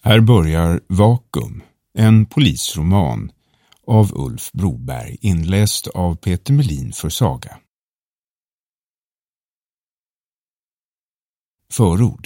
Här börjar Vakuum, en polisroman av Ulf Broberg, inläst av Peter Melin för Saga. Förord.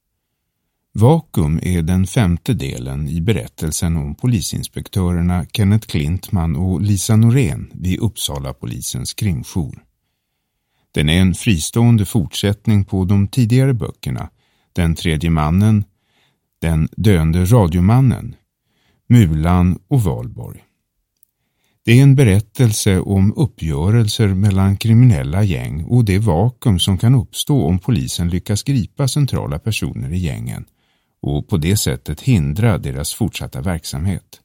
Vakuum är den 5:e delen i berättelsen om polisinspektörerna Kenneth Klintman och Lisa Norén vid Uppsala polisens krimjour. Den är en fristående fortsättning på de tidigare böckerna Den tredje mannen, Den döende radiomannen, Mulan och Valborg. Det är en berättelse om uppgörelser mellan kriminella gäng och det vakuum som kan uppstå om polisen lyckas gripa centrala personer i gängen och på det sättet hindra deras fortsatta verksamhet.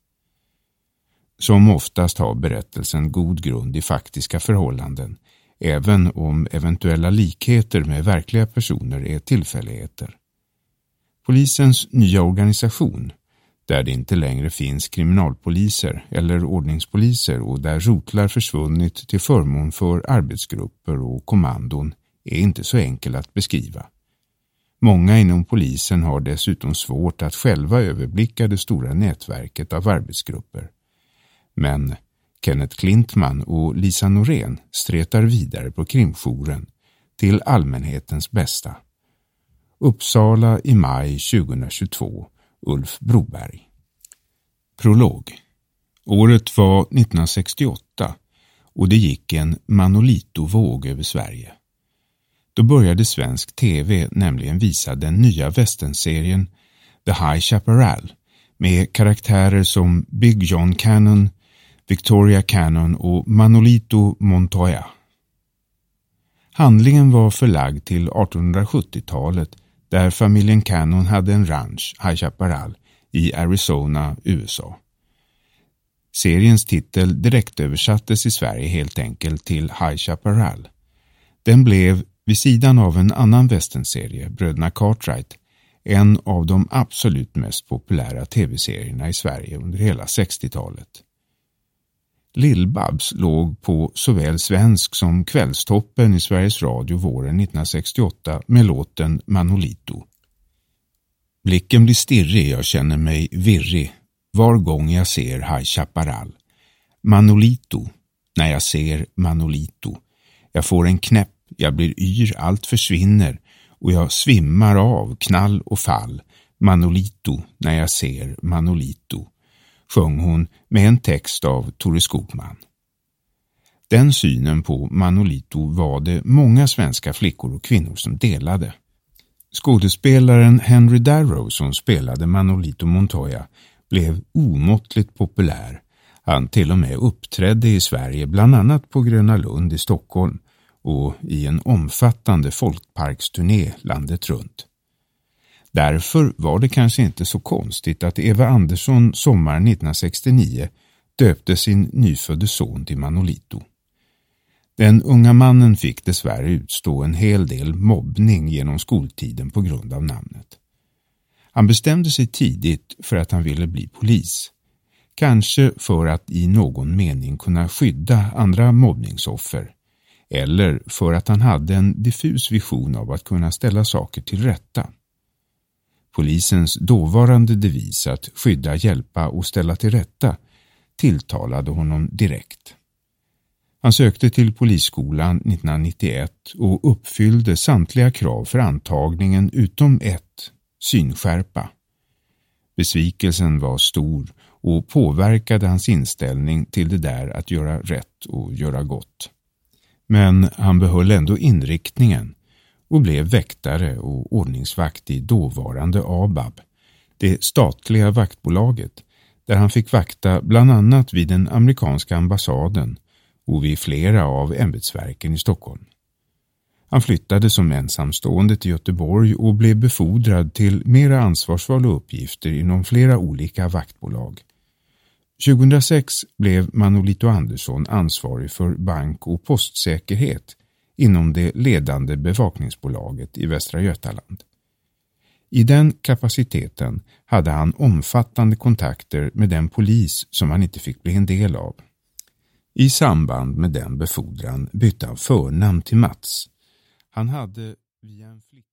Som oftast har berättelsen god grund i faktiska förhållanden, även om eventuella likheter med verkliga personer är tillfälligheter. Polisens nya organisation, där det inte längre finns kriminalpoliser eller ordningspoliser och där rotlar försvunnit till förmån för arbetsgrupper och kommandon, är inte så enkel att beskriva. Många inom polisen har dessutom svårt att själva överblicka det stora nätverket av arbetsgrupper. Men Kenneth Klintman och Lisa Norén stretar vidare på krimjouren till allmänhetens bästa. Uppsala i maj 2022, Ulf Broberg. Prolog. Året var 1968 och det gick en Manolito-våg över Sverige. Då började svensk tv nämligen visa den nya westernserien The High Chaparral med karaktärer som Big John Cannon, Victoria Cannon och Manolito Montoya. Handlingen var förlagd till 1870-talet där familjen Cannon hade en ranch, High Chaparral, i Arizona, USA. Seriens titel direktöversattes i Sverige helt enkelt till High Chaparral. Den blev, vid sidan av en annan westernserie, Bröderna Cartwright, en av de absolut mest populära tv-serierna i Sverige under hela 60-talet. Lill-Babs låg på såväl svensk som kvällstoppen i Sveriges Radio våren 1968 med låten Manolito. Blicken blir stirrig, jag känner mig virrig var gång jag ser High Chaparral. Manolito, när jag ser Manolito. Jag får en knäpp, jag blir yr, allt försvinner och jag svimmar av knall och fall. Manolito, när jag ser Manolito, sjöng hon med en text av Tore Skogman. Den synen på Manolito var det många svenska flickor och kvinnor som delade. Skådespelaren Henry Darrow som spelade Manolito Montoya blev omåttligt populär. Han till och med uppträdde i Sverige bland annat på Gröna Lund i Stockholm och i en omfattande folkparksturné landet runt. Därför var det kanske inte så konstigt att Eva Andersson sommaren 1969 döpte sin nyfödde son till Manolito. Den unga mannen fick dessvärre utstå en hel del mobbning genom skoltiden på grund av namnet. Han bestämde sig tidigt för att han ville bli polis. Kanske för att i någon mening kunna skydda andra mobbningsoffer. Eller för att han hade en diffus vision av att kunna ställa saker till rätta. Polisens dåvarande devis att skydda, hjälpa och ställa till rätta tilltalade honom direkt. Han sökte till polisskolan 1991 och uppfyllde samtliga krav för antagningen utom ett, synskärpa. Besvikelsen var stor och påverkade hans inställning till det där att göra rätt och göra gott. Men han behöll ändå inriktningen och blev väktare och ordningsvakt i dåvarande ABAB, det statliga vaktbolaget, där han fick vakta bland annat vid den amerikanska ambassaden och vid flera av ämbetsverken i Stockholm. Han flyttade som ensamstående till Göteborg och blev befordrad till mera ansvarsfulla uppgifter inom flera olika vaktbolag. 2006 blev Manolito Andersson ansvarig för bank- och postsäkerhet inom det ledande bevakningsbolaget i Västra Götaland. I den kapaciteten hade han omfattande kontakter med den polis som han inte fick bli en del av. I samband med den befordran bytte han förnamn till Mats. Han hade via en flicka